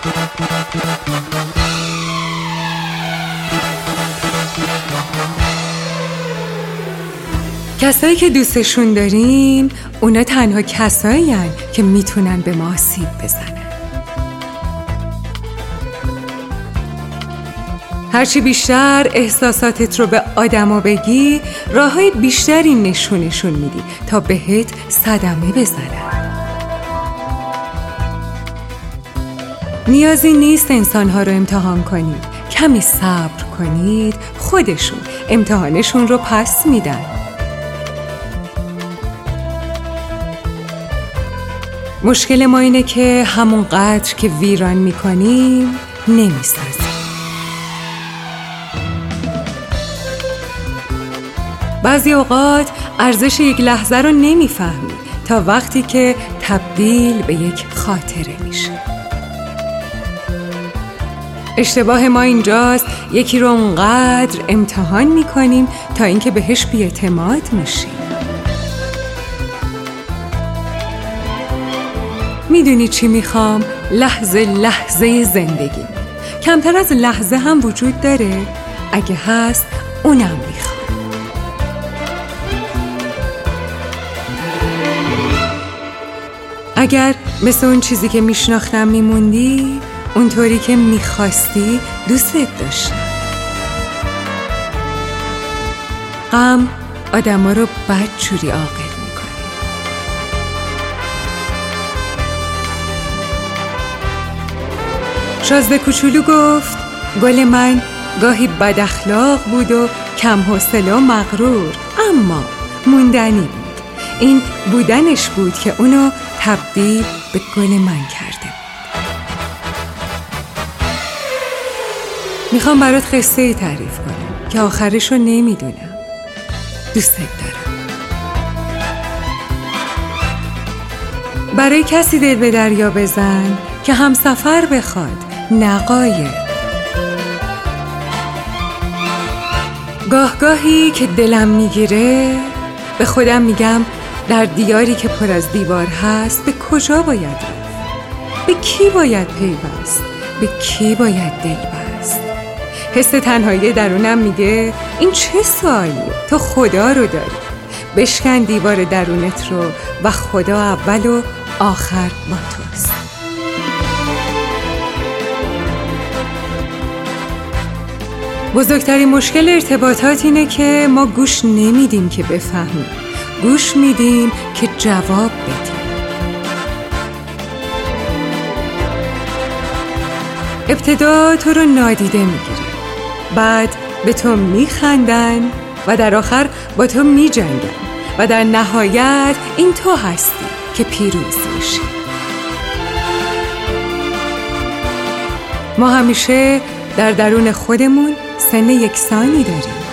کسایی که دوستشون داریم اونا تنها کسایی هن که میتونن به ما آسیب بزنن. هرچی بیشتر احساساتت رو به آدما بگی، راههای بیشتری نشون میدی تا بهت صدمه بزنن. نیازی نیست انسانها رو امتحان کنید. کمی صبر کنید، خودشون امتحانشون رو پس میدن. مشکل ما اینه که همون قدر که ویران میکنیم نمیسازیم. بعضی اوقات ارزش یک لحظه رو نمیفهمی تا وقتی که تبدیل به یک خاطره میشه. اشتباه ما اینجاست یکی رو اونقدر امتحان میکنیم تا اینکه بهش بی‌اعتماد میشیم. میدونی چی میخوام؟ لحظه زندگی. کمتر از لحظه هم وجود داره؟ اگه هست اونم میخوام. اگر مثل اون چیزی که میشناختم میموندی، اونطوری که میخواستی، دوستت داشتم. غم آدم ها رو بدجوری عاقل میکنه. شازده کوچولو گفت گل من گاهی بد اخلاق بود و کم حوصله و مغرور، اما موندنی بود. این بودنش بود که اونو تبدیل به گل من کرده بود. میخوام برات قصه ای تعریف کنم که آخرشو نمیدونم. دوستت دارم. برای کسی دل به دریا بزن که همسفر بخواد، نقایه. گاهی که دلم میگیره به خودم میگم در دیاری که پر از دیوار هست به کجا باید رفت؟ به کی باید پیوست؟ به کی باید دل بست؟ حس تنهایی درونم میگه این چه سوالیه؟ تو خدا رو داری. بشکن دیوار درونت رو و خدا اول و آخر با توست. بزرگترین مشکل ارتباطات اینه که ما گوش نمیدیم که بفهمیم، گوش میدیم که جواب بدیم. ابتدا تو رو نادیده میگیره، بعد به تو میخندن و در آخر با تو میجنگن و در نهایت این تو هستی که پیروز میشی. ما همیشه در درون خودمون سن یکسانی داریم.